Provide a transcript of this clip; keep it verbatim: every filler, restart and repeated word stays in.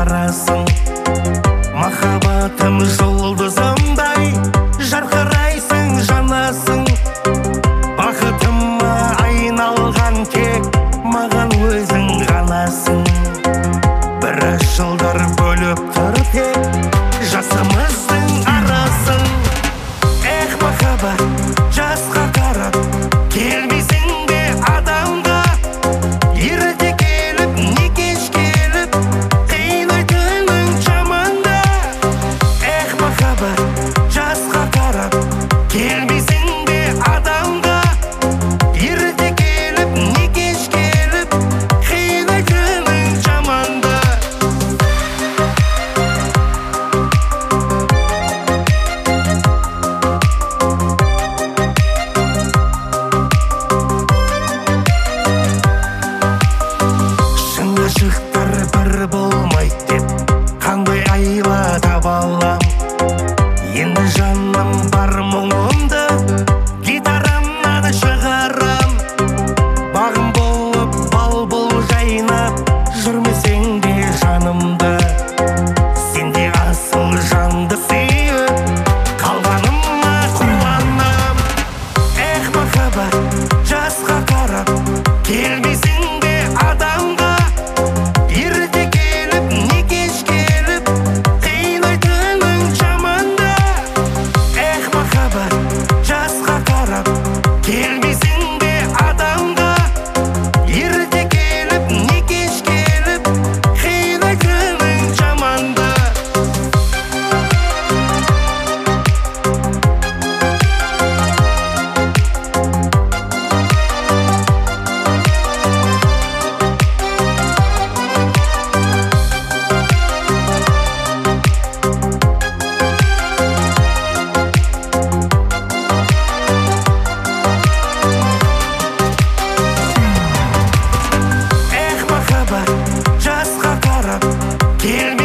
жарасың. Махаббатым жұлдызымдай жарқырайсың, жанасың. Бақытыма айналған тек маған өзің ғанасың. Біраз жылдар бөліп тұр тек жасымыздың арасын. Эх, махаббат, жасқа қарап келмейсің бе адамға? Ерте келіп, не кеш келіп, қинайтының жаманда. Эх, махаббат, жасқа қарап келмейсің бе адамға? Ерте келіп, не кеш келіп, қинайтының жаманда. Ғашықтар бір болмайды деп қандай айла таба алам. Енді жаным бар мұңымды гитарамнан шығарам. Бағым болып бал-бұл жайнап жүрмесең де жанымда. Сенде асыл жанды сүйіп қалғаныма қуанам. Эх, махаббат, жасқа қарап келмейсің бе адамға? Ерте келіп, не кеш келіп, қинайтының жаманда. Эх, махаббат, жасқа қарап келмейсің бе адамға? Ерте келіп, не кеш келіп, қинайтының жаманда. Эх, махаббат, жасқа қарап келмейсің